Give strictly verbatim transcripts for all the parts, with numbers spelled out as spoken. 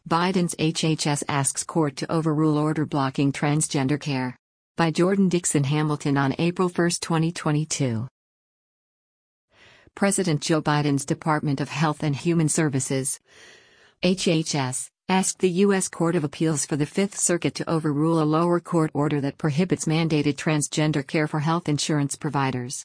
Biden's H H S asks court to overrule order blocking transgender care. By Jordan Dixon Hamilton on April first, twenty twenty-two. President Joe Biden's Department of Health and Human Services, H H S, asked the U S Court of Appeals for the Fifth Circuit to overrule a lower court order that prohibits mandated transgender care for health insurance providers.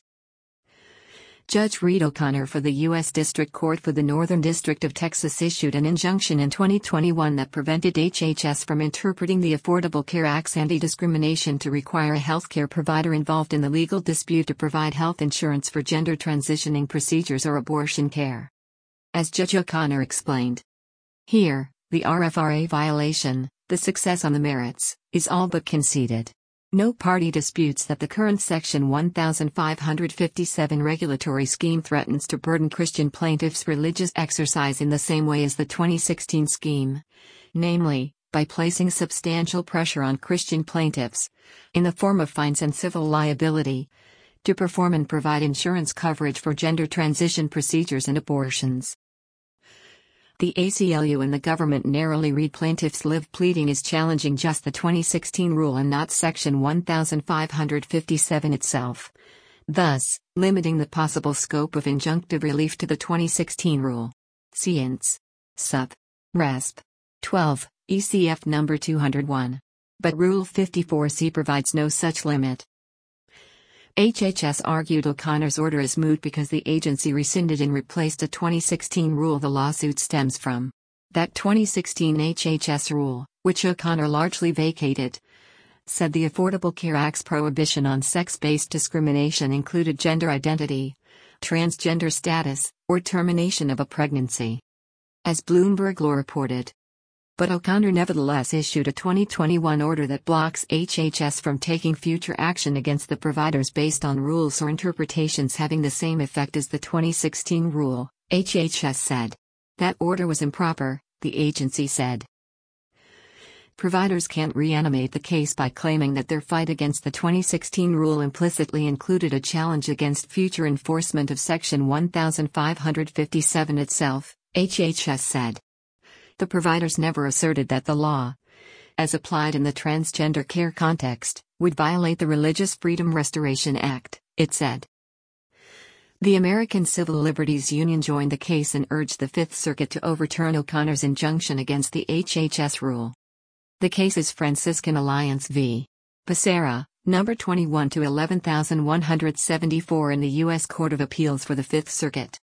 Judge Reed O'Connor for the U S District Court for the Northern District of Texas issued an injunction in twenty twenty-one that prevented H H S from interpreting the Affordable Care Act's anti-discrimination to require a healthcare provider involved in the legal dispute to provide health insurance for gender transitioning procedures or abortion care. As Judge O'Connor explained, here, the R F R A violation, the success on the merits, is all but conceded. No party disputes that the current Section fifteen fifty-seven regulatory scheme threatens to burden Christian plaintiffs' religious exercise in the same way as the twenty sixteen scheme, namely, by placing substantial pressure on Christian plaintiffs, in the form of fines and civil liability, to perform and provide insurance coverage for gender transition procedures and abortions. The A C L U and the government narrowly read plaintiffs' live pleading is challenging just the twenty sixteen rule and not Section fifteen fifty-seven itself, thus, limiting the possible scope of injunctive relief to the twenty sixteen rule. See Ints. Sup. Resp. twelve, E C F number two oh one. But Rule fifty-four C provides no such limit. H H S argued O'Connor's order is moot because the agency rescinded and replaced a twenty sixteen rule the lawsuit stems from. That twenty sixteen H H S rule, which O'Connor largely vacated, said the Affordable Care Act's prohibition on sex-based discrimination included gender identity, transgender status, or termination of a pregnancy. As Bloomberg Law reported. But O'Connor nevertheless issued a twenty twenty-one order that blocks H H S from taking future action against the providers based on rules or interpretations having the same effect as the twenty sixteen rule, H H S said. That order was improper, the agency said. Providers can't reanimate the case by claiming that their fight against the twenty sixteen rule implicitly included a challenge against future enforcement of Section fifteen fifty-seven itself, H H S said. The providers never asserted that the law, as applied in the transgender care context, would violate the Religious Freedom Restoration Act, it said. The American Civil Liberties Union joined the case and urged the Fifth Circuit to overturn O'Connor's injunction against the H H S rule. The case is Franciscan Alliance v. Becerra, number twenty-one to eleven thousand one hundred seventy-four in the U S Court of Appeals for the Fifth Circuit.